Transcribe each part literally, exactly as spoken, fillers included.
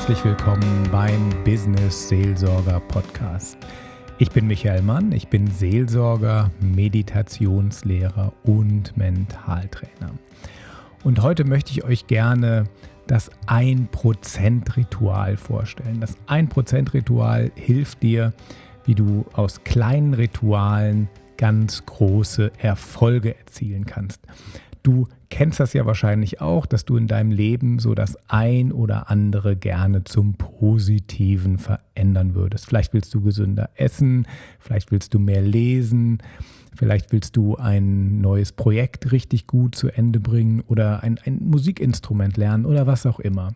herzlich willkommen beim Business Seelsorger Podcast. Ich bin Michael Mann, ich bin Seelsorger, Meditationslehrer und Mentaltrainer. Und heute möchte ich euch gerne das ein Prozent Ritual vorstellen. Das ein Prozent Ritual hilft dir, wie du aus kleinen Ritualen ganz große Erfolge erzielen kannst. Du kennst das ja wahrscheinlich auch, dass du in deinem Leben so das ein oder andere gerne zum Positiven verändern würdest. Vielleicht willst du gesünder essen, vielleicht willst du mehr lesen, vielleicht willst du ein neues Projekt richtig gut zu Ende bringen oder ein, ein Musikinstrument lernen oder was auch immer.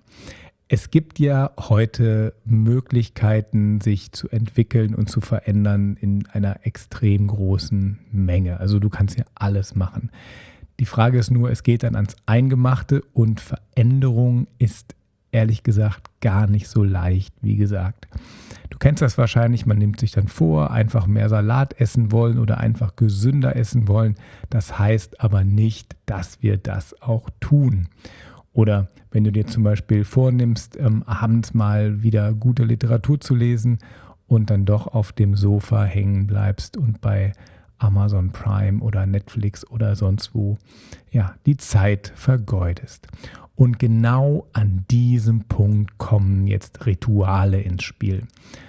Es gibt ja heute Möglichkeiten, sich zu entwickeln und zu verändern in einer extrem großen Menge. Also du kannst ja alles machen. Die Frage ist nur, es geht dann ans Eingemachte und Veränderung ist ehrlich gesagt gar nicht so leicht, wie gesagt. Du kennst das wahrscheinlich, man nimmt sich dann vor, einfach mehr Salat essen wollen oder einfach gesünder essen wollen. Das heißt aber nicht, dass wir das auch tun. Oder wenn du dir zum Beispiel vornimmst, ähm, abends mal wieder gute Literatur zu lesen und dann doch auf dem Sofa hängen bleibst und bei Amazon Prime oder Netflix oder sonst wo, ja, die Zeit vergeudest. Und genau an diesem Punkt kommen jetzt Rituale ins Spiel.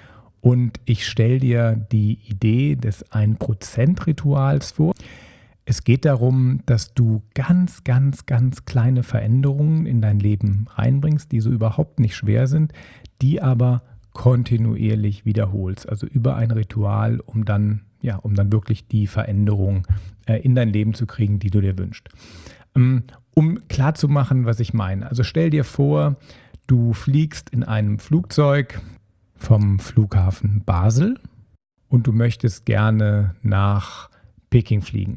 Und ich stelle dir die Idee des ein Prozent Rituals vor. Es geht darum, dass du ganz, ganz, ganz kleine Veränderungen in dein Leben reinbringst, die so überhaupt nicht schwer sind, die aber kontinuierlich wiederholst. Also über ein Ritual, um dann Ja, um dann wirklich die Veränderung äh, in dein Leben zu kriegen, die du dir wünschst. Ähm, um klarzumachen, was ich meine. Also stell dir vor, du fliegst in einem Flugzeug vom Flughafen Basel und du möchtest gerne nach Peking fliegen.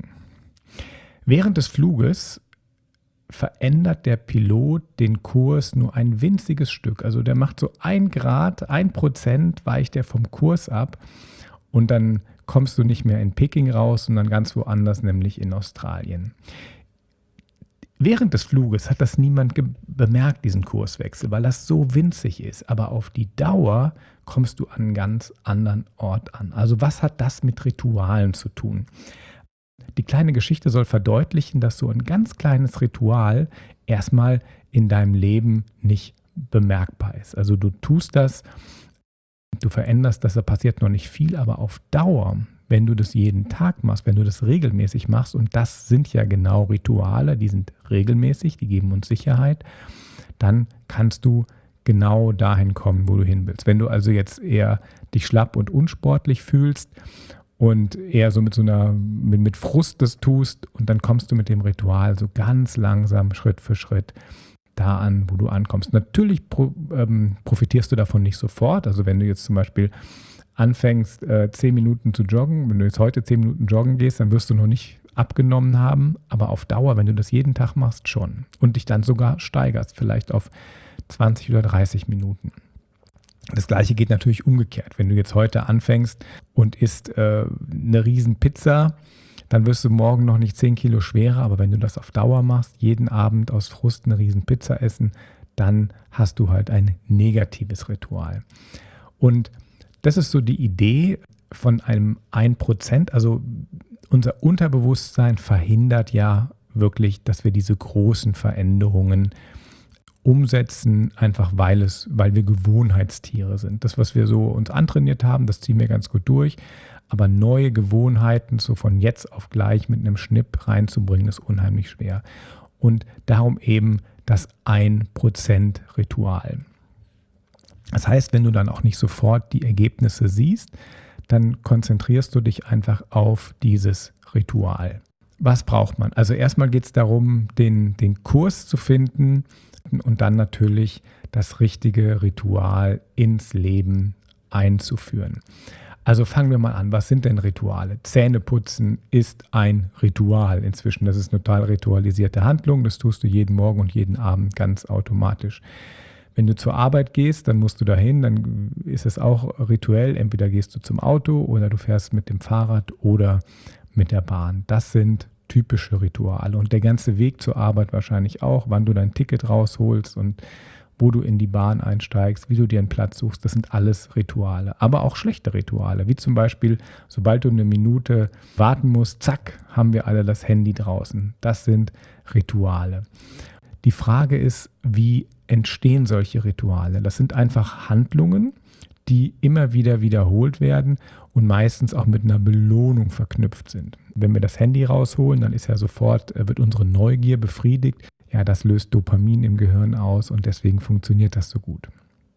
Während des Fluges verändert der Pilot den Kurs nur ein winziges Stück. Also der macht so ein Grad, ein Prozent weicht er vom Kurs ab und dann kommst du nicht mehr in Peking raus, sondern ganz woanders, nämlich in Australien. Während des Fluges hat das niemand ge- bemerkt, diesen Kurswechsel, weil das so winzig ist. Aber auf die Dauer kommst du an einen ganz anderen Ort an. Also was hat das mit Ritualen zu tun? Die kleine Geschichte soll verdeutlichen, dass so ein ganz kleines Ritual erstmal in deinem Leben nicht bemerkbar ist. Also du tust das, du veränderst das, da passiert noch nicht viel, aber auf Dauer, wenn du das jeden Tag machst, wenn du das regelmäßig machst, und das sind ja genau Rituale, die sind regelmäßig, die geben uns Sicherheit, dann kannst du genau dahin kommen, wo du hin willst. Wenn du also jetzt eher dich schlapp und unsportlich fühlst und eher so mit so einer, mit, mit Frust das tust und dann kommst du mit dem Ritual so ganz langsam, Schritt für Schritt da an, wo du ankommst. Natürlich pro, ähm, profitierst du davon nicht sofort. Also wenn du jetzt zum Beispiel anfängst, äh, zehn Minuten zu joggen, wenn du jetzt heute zehn Minuten joggen gehst, dann wirst du noch nicht abgenommen haben, aber auf Dauer, wenn du das jeden Tag machst, schon. Und dich dann sogar steigerst, vielleicht auf zwanzig oder dreißig Minuten. Das Gleiche geht natürlich umgekehrt. Wenn du jetzt heute anfängst und isst äh, eine riesen Pizza, dann wirst du morgen noch nicht zehn Kilo schwerer, aber wenn du das auf Dauer machst, jeden Abend aus Frust eine riesen Pizza essen, dann hast du halt ein negatives Ritual. Und das ist so die Idee von einem ein Prozent. Also unser Unterbewusstsein verhindert ja wirklich, dass wir diese großen Veränderungen umsetzen, einfach weil es, weil wir Gewohnheitstiere sind. Das, was wir so uns antrainiert haben, das ziehen wir ganz gut durch. Aber neue Gewohnheiten so von jetzt auf gleich mit einem Schnipp reinzubringen, ist unheimlich schwer. Und darum eben das ein Prozent Ritual. Das heißt, wenn du dann auch nicht sofort die Ergebnisse siehst, dann konzentrierst du dich einfach auf dieses Ritual. Was braucht man? Also erstmal geht es darum, den, den Kurs zu finden und dann natürlich das richtige Ritual ins Leben einzuführen. Also fangen wir mal an. Was sind denn Rituale? Zähneputzen ist ein Ritual inzwischen. Das ist eine total ritualisierte Handlung. Das tust du jeden Morgen und jeden Abend ganz automatisch. Wenn du zur Arbeit gehst, dann musst du dahin, dann ist es auch rituell. Entweder gehst du zum Auto oder du fährst mit dem Fahrrad oder mit der Bahn. Das sind typische Rituale. Und der ganze Weg zur Arbeit wahrscheinlich auch, wann du dein Ticket rausholst und wo du in die Bahn einsteigst, wie du dir einen Platz suchst, das sind alles Rituale. Aber auch schlechte Rituale, wie zum Beispiel, sobald du eine Minute warten musst, zack, haben wir alle das Handy draußen. Das sind Rituale. Die Frage ist, wie entstehen solche Rituale? Das sind einfach Handlungen, die immer wieder wiederholt werden und meistens auch mit einer Belohnung verknüpft sind. Wenn wir das Handy rausholen, dann ist ja sofort, wird unsere Neugier befriedigt. Ja, das löst Dopamin im Gehirn aus und deswegen funktioniert das so gut.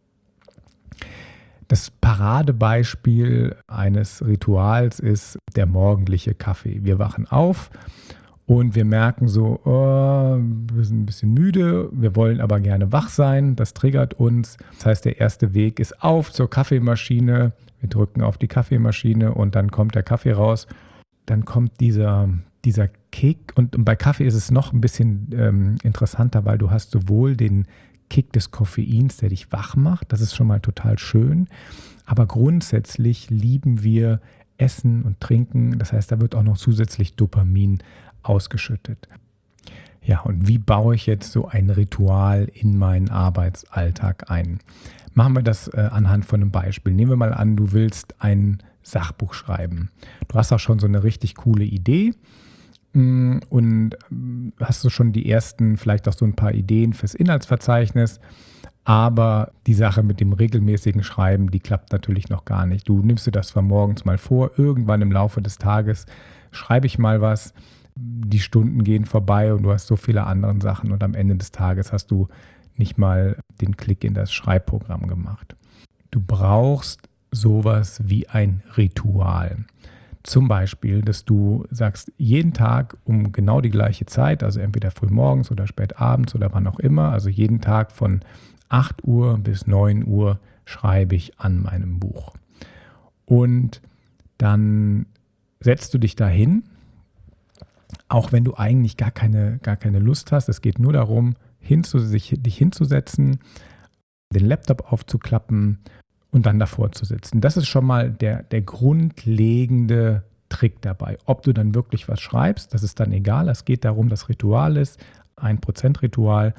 Das Paradebeispiel eines Rituals ist der morgendliche Kaffee. Wir wachen auf und wir merken so, oh, wir sind ein bisschen müde, wir wollen aber gerne wach sein, das triggert uns. Das heißt, der erste Weg ist auf zur Kaffeemaschine, wir drücken auf die Kaffeemaschine und dann kommt der Kaffee raus. Dann kommt dieser, dieser Kick und bei Kaffee ist es noch ein bisschen ähm, interessanter, weil du hast sowohl den Kick des Koffeins, der dich wach macht, das ist schon mal total schön, aber grundsätzlich lieben wir Essen und Trinken, das heißt, da wird auch noch zusätzlich Dopamin ausgeschüttet. Ja, und wie baue ich jetzt so ein Ritual in meinen Arbeitsalltag ein? Machen wir das äh, anhand von einem Beispiel. Nehmen wir mal an, du willst ein Sachbuch schreiben. Du hast auch schon so eine richtig coole Idee mh, und äh, hast du schon die ersten, vielleicht auch so ein paar Ideen fürs Inhaltsverzeichnis, aber die Sache mit dem regelmäßigen Schreiben, die klappt natürlich noch gar nicht. Du nimmst dir das zwar morgens mal vor, irgendwann im Laufe des Tages schreibe ich mal was, die Stunden gehen vorbei und du hast so viele andere Sachen und am Ende des Tages hast du nicht mal den Klick in das Schreibprogramm gemacht. Du brauchst sowas wie ein Ritual. Zum Beispiel, dass du sagst, jeden Tag um genau die gleiche Zeit, also entweder früh morgens oder spät abends oder wann auch immer, also jeden Tag von acht Uhr bis neun Uhr schreibe ich an meinem Buch. Und dann setzt du dich dahin, auch wenn du eigentlich gar keine, gar keine Lust hast. Es geht nur darum, hinzu, sich, dich hinzusetzen, den Laptop aufzuklappen und dann davor zu sitzen. Das ist schon mal der, der grundlegende Trick dabei. Ob du dann wirklich was schreibst, das ist dann egal. Es geht darum, das Ritual ist ein Prozent Ritual.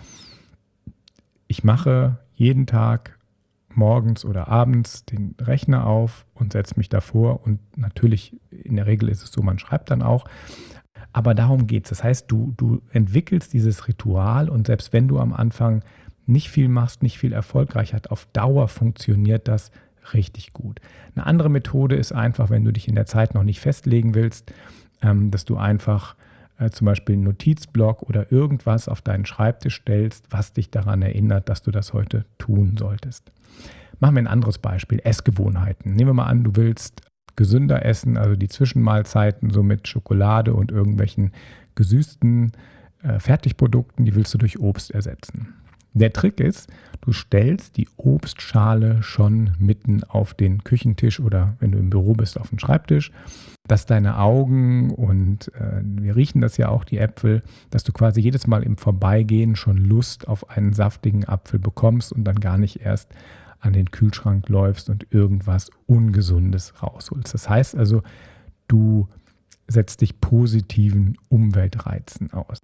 Ich mache jeden Tag morgens oder abends den Rechner auf und setze mich davor. Und natürlich, in der Regel ist es so, man schreibt dann auch. Aber darum geht es. Das heißt, du, du entwickelst dieses Ritual und selbst wenn du am Anfang nicht viel machst, nicht viel erfolgreich hat, auf Dauer funktioniert das richtig gut. Eine andere Methode ist einfach, wenn du dich in der Zeit noch nicht festlegen willst, ähm, dass du einfach äh, zum Beispiel einen Notizblock oder irgendwas auf deinen Schreibtisch stellst, was dich daran erinnert, dass du das heute tun solltest. Machen wir ein anderes Beispiel, Essgewohnheiten. Nehmen wir mal an, du willst gesünder essen, also die Zwischenmahlzeiten so mit Schokolade und irgendwelchen gesüßten äh, Fertigprodukten, die willst du durch Obst ersetzen. Der Trick ist, du stellst die Obstschale schon mitten auf den Küchentisch oder wenn du im Büro bist, auf den Schreibtisch, dass deine Augen und äh, wir riechen das ja auch, die Äpfel, dass du quasi jedes Mal im Vorbeigehen schon Lust auf einen saftigen Apfel bekommst und dann gar nicht erst an den Kühlschrank läufst und irgendwas Ungesundes rausholst. Das heißt also, du setzt dich positiven Umweltreizen aus.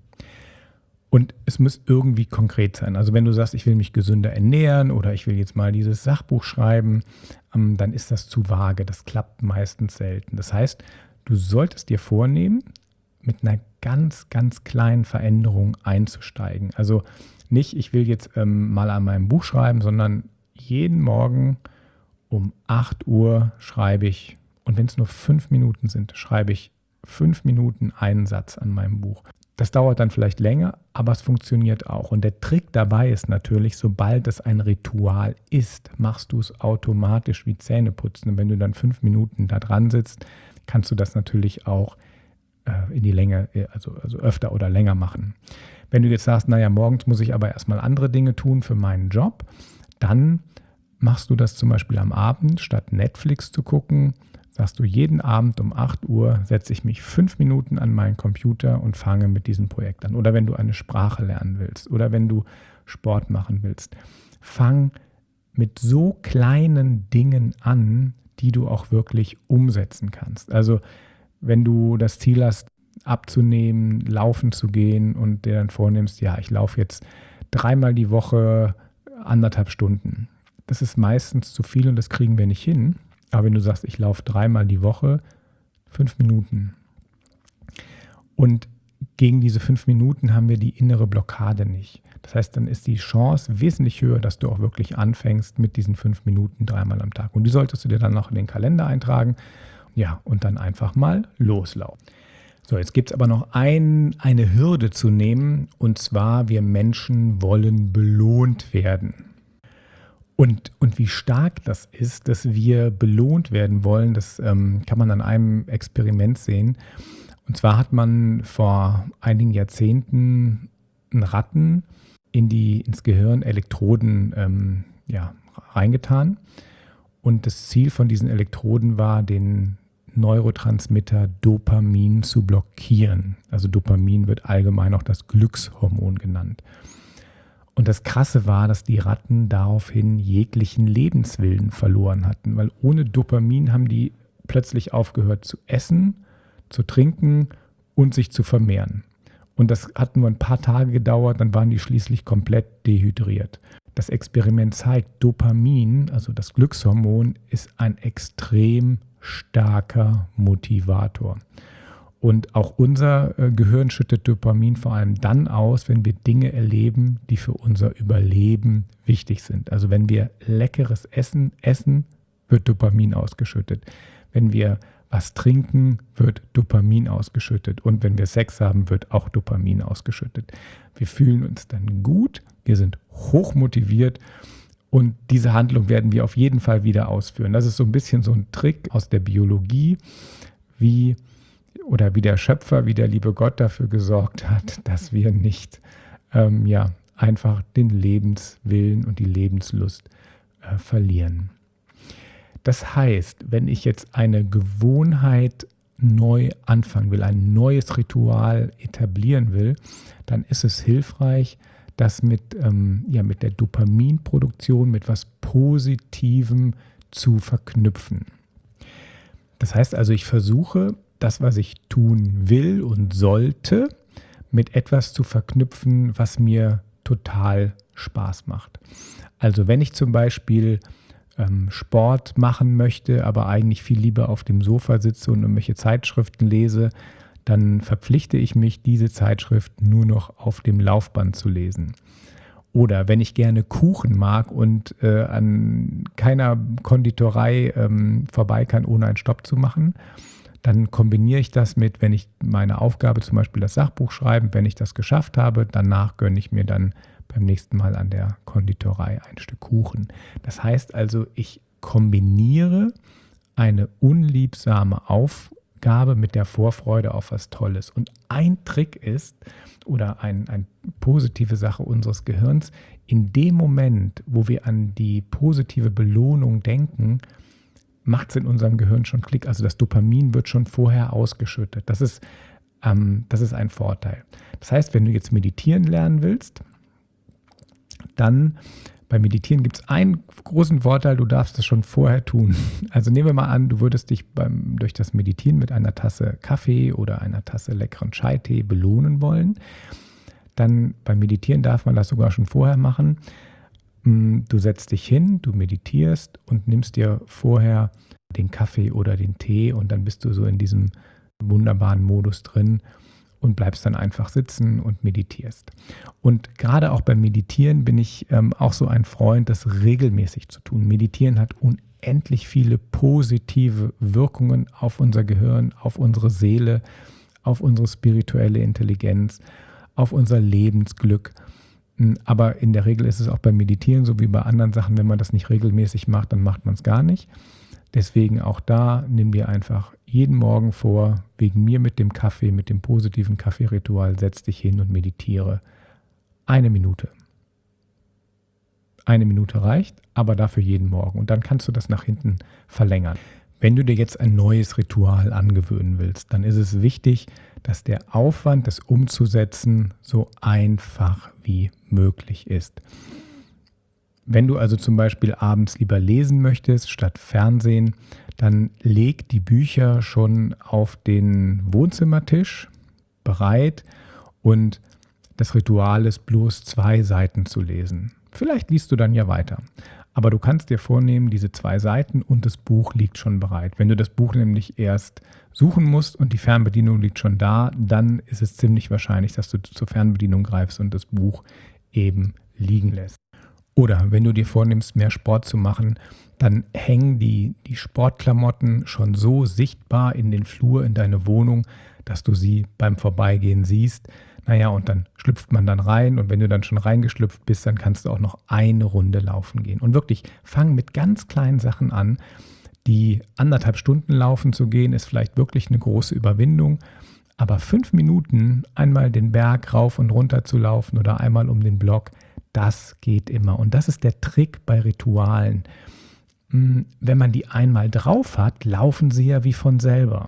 Und es muss irgendwie konkret sein. Also wenn du sagst, ich will mich gesünder ernähren oder ich will jetzt mal dieses Sachbuch schreiben, ähm, dann ist das zu vage. Das klappt meistens selten. Das heißt, du solltest dir vornehmen, mit einer ganz, ganz kleinen Veränderung einzusteigen. Also nicht, ich will jetzt ähm, mal an meinem Buch schreiben, sondern jeden Morgen um acht Uhr schreibe ich, und wenn es nur fünf Minuten sind, schreibe ich fünf Minuten einen Satz an meinem Buch. Das dauert dann vielleicht länger, aber es funktioniert auch. Und der Trick dabei ist natürlich, sobald es ein Ritual ist, machst du es automatisch wie Zähneputzen. Und wenn du dann fünf Minuten da dran sitzt, kannst du das natürlich auch äh, in die Länge, also, also öfter oder länger machen. Wenn du jetzt sagst, naja, morgens muss ich aber erstmal andere Dinge tun für meinen Job, dann machst du das zum Beispiel am Abend, statt Netflix zu gucken, sagst du, jeden Abend um acht Uhr setze ich mich fünf Minuten an meinen Computer und fange mit diesem Projekt an. Oder wenn du eine Sprache lernen willst oder wenn du Sport machen willst. Fang mit so kleinen Dingen an, die du auch wirklich umsetzen kannst. Also wenn du das Ziel hast, abzunehmen, laufen zu gehen und dir dann vornimmst, ja, ich laufe jetzt dreimal die Woche anderthalb Stunden. Das ist meistens zu viel und das kriegen wir nicht hin. Aber wenn du sagst, ich laufe dreimal die Woche, fünf Minuten. Und gegen diese fünf Minuten haben wir die innere Blockade nicht. Das heißt, dann ist die Chance wesentlich höher, dass du auch wirklich anfängst mit diesen fünf Minuten dreimal am Tag. Und die solltest du dir dann noch in den Kalender eintragen. Ja, und dann einfach mal loslaufen. So, jetzt gibt es aber noch ein, eine Hürde zu nehmen. Und zwar, wir Menschen wollen belohnt werden. Und, und wie stark das ist, dass wir belohnt werden wollen, das ähm, kann man an einem Experiment sehen. Und zwar hat man vor einigen Jahrzehnten Ratten in die, ins Gehirn Elektroden ähm, ja, reingetan. Und das Ziel von diesen Elektroden war, den Neurotransmitter Dopamin zu blockieren. Also Dopamin wird allgemein auch das Glückshormon genannt. Und das Krasse war, dass die Ratten daraufhin jeglichen Lebenswillen verloren hatten, weil ohne Dopamin haben die plötzlich aufgehört zu essen, zu trinken und sich zu vermehren. Und das hat nur ein paar Tage gedauert, dann waren die schließlich komplett dehydriert. Das Experiment zeigt, Dopamin, also das Glückshormon, ist ein extrem starker Motivator. Und auch unser äh, Gehirn schüttet Dopamin vor allem dann aus, wenn wir Dinge erleben, die für unser Überleben wichtig sind. Also wenn wir leckeres Essen essen, wird Dopamin ausgeschüttet. Wenn wir was trinken, wird Dopamin ausgeschüttet. Und wenn wir Sex haben, wird auch Dopamin ausgeschüttet. Wir fühlen uns dann gut, wir sind hochmotiviert und diese Handlung werden wir auf jeden Fall wieder ausführen. Das ist so ein bisschen so ein Trick aus der Biologie, wie oder wie der Schöpfer, wie der liebe Gott dafür gesorgt hat, dass wir nicht ähm, ja, einfach den Lebenswillen und die Lebenslust äh, verlieren. Das heißt, wenn ich jetzt eine Gewohnheit neu anfangen will, ein neues Ritual etablieren will, dann ist es hilfreich, das mit, ähm, ja, mit der Dopaminproduktion, mit etwas Positivem zu verknüpfen. Das heißt also, ich versuche, das, was ich tun will und sollte, mit etwas zu verknüpfen, was mir total Spaß macht. Also wenn ich zum Beispiel ähm, Sport machen möchte, aber eigentlich viel lieber auf dem Sofa sitze und irgendwelche Zeitschriften lese, dann verpflichte ich mich, diese Zeitschrift nur noch auf dem Laufband zu lesen. Oder wenn ich gerne Kuchen mag und äh, an keiner Konditorei ähm, vorbei kann, ohne einen Stopp zu machen, dann kombiniere ich das mit, wenn ich meine Aufgabe, zum Beispiel das Sachbuch schreiben, wenn ich das geschafft habe, danach gönne ich mir dann beim nächsten Mal an der Konditorei ein Stück Kuchen. Das heißt also, ich kombiniere eine unliebsame Aufgabe mit der Vorfreude auf was Tolles. Und ein Trick ist, oder ein, eine positive Sache unseres Gehirns, in dem Moment, wo wir an die positive Belohnung denken, macht es in unserem Gehirn schon Klick. Also das Dopamin wird schon vorher ausgeschüttet. Das ist, ähm, das ist ein Vorteil. Das heißt, wenn du jetzt meditieren lernen willst, dann beim Meditieren gibt es einen großen Vorteil, du darfst es schon vorher tun. Also nehmen wir mal an, du würdest dich beim, durch das Meditieren mit einer Tasse Kaffee oder einer Tasse leckeren Chai-Tee belohnen wollen. Dann beim Meditieren darf man das sogar schon vorher machen. Du setzt dich hin, du meditierst und nimmst dir vorher den Kaffee oder den Tee und dann bist du so in diesem wunderbaren Modus drin und bleibst dann einfach sitzen und meditierst. Und gerade auch beim Meditieren bin ich ähm, auch so ein Freund, das regelmäßig zu tun. Meditieren hat unendlich viele positive Wirkungen auf unser Gehirn, auf unsere Seele, auf unsere spirituelle Intelligenz, auf unser Lebensglück. Aber in der Regel ist es auch beim Meditieren so wie bei anderen Sachen, wenn man das nicht regelmäßig macht, dann macht man es gar nicht. Deswegen auch da, nimm dir einfach jeden Morgen vor, wegen mir mit dem Kaffee, mit dem positiven Kaffeeritual, setz dich hin und meditiere. Eine Minute. Eine Minute reicht, aber dafür jeden Morgen. Und dann kannst du das nach hinten verlängern. Wenn du dir jetzt ein neues Ritual angewöhnen willst, dann ist es wichtig, dass der Aufwand, das umzusetzen, so einfach wie möglich ist. Wenn du also zum Beispiel abends lieber lesen möchtest statt Fernsehen, dann leg die Bücher schon auf den Wohnzimmertisch bereit und das Ritual ist bloß zwei Seiten zu lesen. Vielleicht liest du dann ja weiter. Aber du kannst dir vornehmen, diese zwei Seiten und das Buch liegt schon bereit. Wenn du das Buch nämlich erst suchen musst und die Fernbedienung liegt schon da, dann ist es ziemlich wahrscheinlich, dass du zur Fernbedienung greifst und das Buch eben liegen lässt. Oder wenn du dir vornimmst, mehr Sport zu machen, dann hängen die, die Sportklamotten schon so sichtbar in den Flur in deine Wohnung, dass du sie beim Vorbeigehen siehst. Naja, und dann schlüpft man dann rein und wenn du dann schon reingeschlüpft bist, dann kannst du auch noch eine Runde laufen gehen. Und wirklich, fang mit ganz kleinen Sachen an. Die anderthalb Stunden laufen zu gehen, ist vielleicht wirklich eine große Überwindung. Aber fünf Minuten einmal den Berg rauf und runter zu laufen oder einmal um den Block, das geht immer. Und das ist der Trick bei Ritualen. Wenn man die einmal drauf hat, laufen sie ja wie von selber.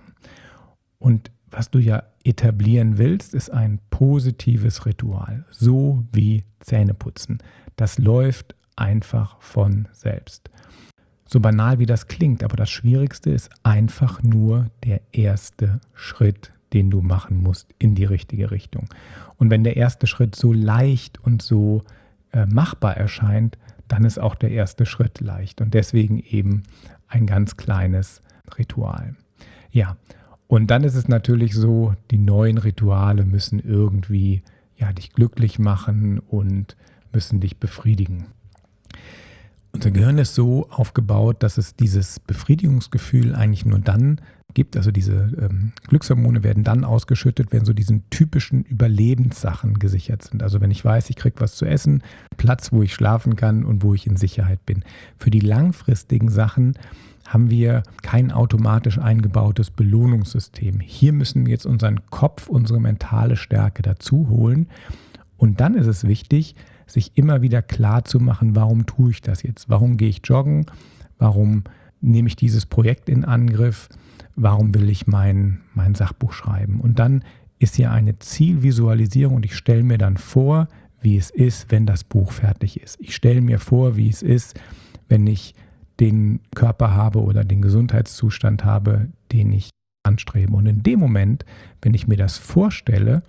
Und was du ja etablieren willst, ist ein positives Ritual, so wie Zähneputzen. Das läuft einfach von selbst. So banal wie das klingt, aber das Schwierigste ist einfach nur der erste Schritt, den du machen musst in die richtige Richtung. Und wenn der erste Schritt so leicht und so äh, machbar erscheint, dann ist auch der erste Schritt leicht und deswegen eben ein ganz kleines Ritual. Ja, und dann ist es natürlich so, die neuen Rituale müssen irgendwie ja, dich glücklich machen und müssen dich befriedigen. Unser Gehirn ist so aufgebaut, dass es dieses Befriedigungsgefühl eigentlich nur dann gibt, also diese ähm, Glückshormone werden dann ausgeschüttet, wenn so diesen typischen Überlebenssachen gesichert sind. Also wenn ich weiß, ich kriege was zu essen, Platz, wo ich schlafen kann und wo ich in Sicherheit bin. Für die langfristigen Sachen haben wir kein automatisch eingebautes Belohnungssystem. Hier müssen wir jetzt unseren Kopf, unsere mentale Stärke dazu holen. Und dann ist es wichtig, sich immer wieder klar zu machen, warum tue ich das jetzt? Warum gehe ich joggen? Warum nehme ich dieses Projekt in Angriff? Warum will ich mein, mein Sachbuch schreiben? Und dann ist hier eine Zielvisualisierung und ich stelle mir dann vor, wie es ist, wenn das Buch fertig ist. Ich stelle mir vor, wie es ist, wenn ich den Körper habe oder den Gesundheitszustand habe, den ich anstrebe. Und in dem Moment, wenn ich mir das vorstelle,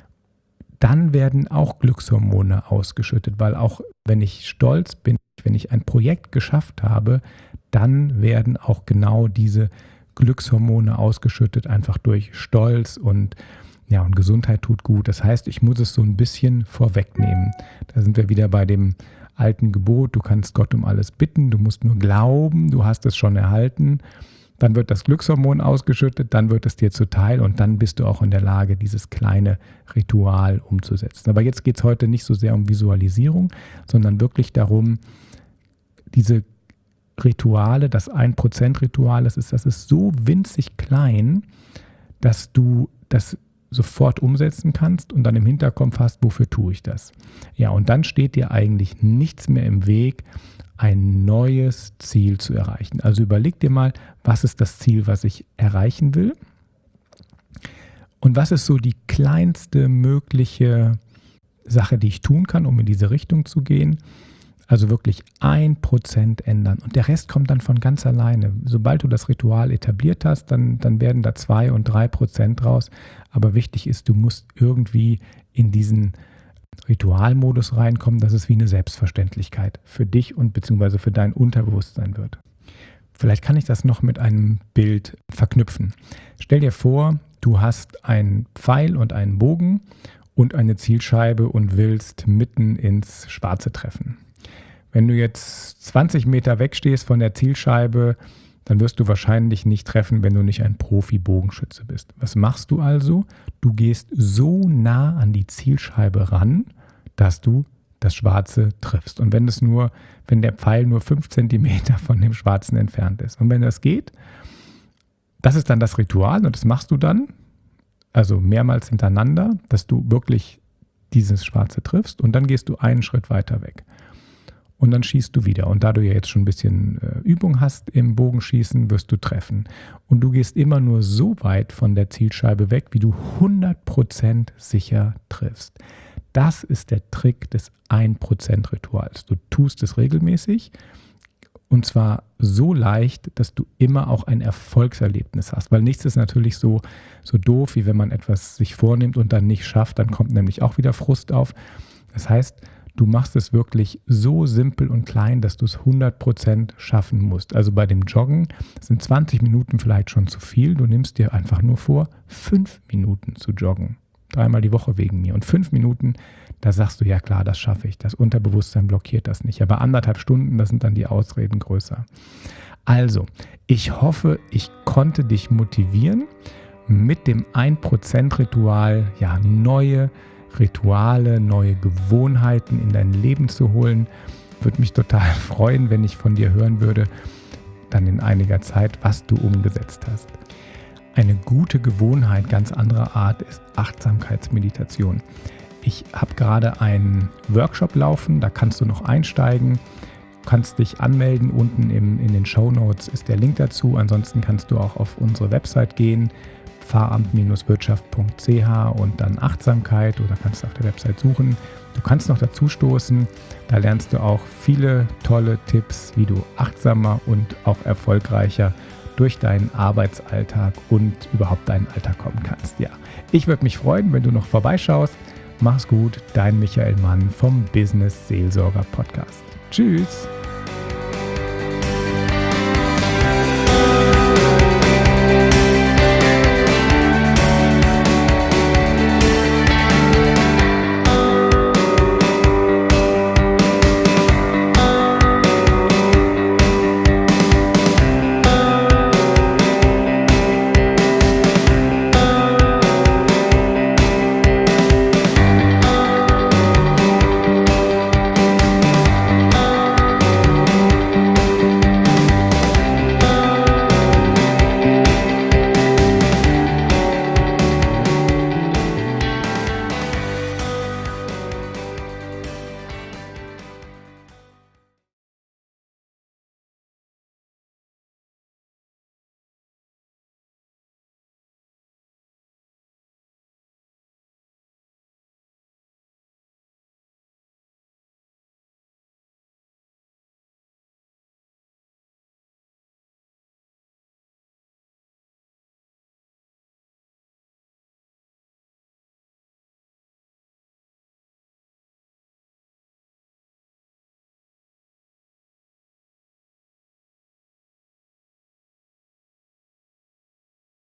dann werden auch Glückshormone ausgeschüttet, weil auch wenn ich stolz bin, wenn ich ein Projekt geschafft habe, dann werden auch genau diese Glückshormone ausgeschüttet, einfach durch Stolz und, ja, und Gesundheit tut gut. Das heißt, ich muss es so ein bisschen vorwegnehmen. Da sind wir wieder bei dem alten Gebot, du kannst Gott um alles bitten, du musst nur glauben, du hast es schon erhalten. Dann wird das Glückshormon ausgeschüttet, dann wird es dir zuteil und dann bist du auch in der Lage, dieses kleine Ritual umzusetzen. Aber jetzt geht es heute nicht so sehr um Visualisierung, sondern wirklich darum, diese Rituale, das ein Prozent Ritual, das ist, das ist so winzig klein, dass du das sofort umsetzen kannst und dann im Hinterkopf hast, wofür tue ich das? Ja, und dann steht dir eigentlich nichts mehr im Weg, ein neues Ziel zu erreichen. Also überleg dir mal, was ist das Ziel, was ich erreichen will? Und was ist so die kleinste mögliche Sache, die ich tun kann, um in diese Richtung zu gehen? Also wirklich ein Prozent ändern. Und der Rest kommt dann von ganz alleine. Sobald du das Ritual etabliert hast, dann, dann werden da zwei und drei Prozent raus. Aber wichtig ist, du musst irgendwie in diesen Ritualmodus reinkommen, dass es wie eine Selbstverständlichkeit für dich und beziehungsweise für dein Unterbewusstsein wird. Vielleicht kann ich das noch mit einem Bild verknüpfen. Stell dir vor, du hast einen Pfeil und einen Bogen und eine Zielscheibe und willst mitten ins Schwarze treffen. Wenn du jetzt zwanzig Meter wegstehst von der Zielscheibe, dann wirst du wahrscheinlich nicht treffen, wenn du nicht ein Profi-Bogenschütze bist. Was machst du also? Du gehst so nah an die Zielscheibe ran, dass du das Schwarze triffst. Und wenn es nur, wenn der Pfeil nur fünf Zentimeter von dem Schwarzen entfernt ist. Und wenn das geht, das ist dann das Ritual und das machst du dann, also mehrmals hintereinander, dass du wirklich dieses Schwarze triffst und dann gehst du einen Schritt weiter weg. Und dann schießt du wieder. Und da du ja jetzt schon ein bisschen äh, Übung hast im Bogenschießen, wirst du treffen. Und du gehst immer nur so weit von der Zielscheibe weg, wie du hundert Prozent sicher triffst. Das ist der Trick des ein Prozent Rituals. Du tust es regelmäßig und zwar so leicht, dass du immer auch ein Erfolgserlebnis hast. Weil nichts ist natürlich so, so doof, wie wenn man etwas sich vornimmt und dann nicht schafft. Dann kommt nämlich auch wieder Frust auf. Das heißt, du machst es wirklich so simpel und klein, dass du es hundert Prozent schaffen musst. Also bei dem Joggen sind zwanzig Minuten vielleicht schon zu viel. Du nimmst dir einfach nur vor, fünf Minuten zu joggen. Dreimal die Woche wegen mir. Und fünf Minuten, da sagst du, ja klar, das schaffe ich. Das Unterbewusstsein blockiert das nicht. Aber anderthalb Stunden, das sind dann die Ausreden größer. Also, ich hoffe, ich konnte dich motivieren, mit dem ein Prozent Ritual ja neue Rituale, neue Gewohnheiten in dein Leben zu holen. Würde mich total freuen, wenn ich von dir hören würde, dann in einiger Zeit, was du umgesetzt hast. Eine gute Gewohnheit ganz anderer Art ist Achtsamkeitsmeditation. Ich habe gerade einen Workshop laufen, da kannst du noch einsteigen. Du kannst dich anmelden, unten im, in den Shownotes ist der Link dazu. Ansonsten kannst du auch auf unsere Website gehen, pfarramt Wirtschaft punkt c h und dann Achtsamkeit, oder kannst auf der Website suchen. Du kannst noch dazu stoßen, da lernst du auch viele tolle Tipps, wie du achtsamer und auch erfolgreicher durch deinen Arbeitsalltag und überhaupt deinen Alltag kommen kannst. Ja, ich würde mich freuen, wenn du noch vorbeischaust. Mach's gut, dein Michael Mann vom Business Seelsorger Podcast. Tschüss!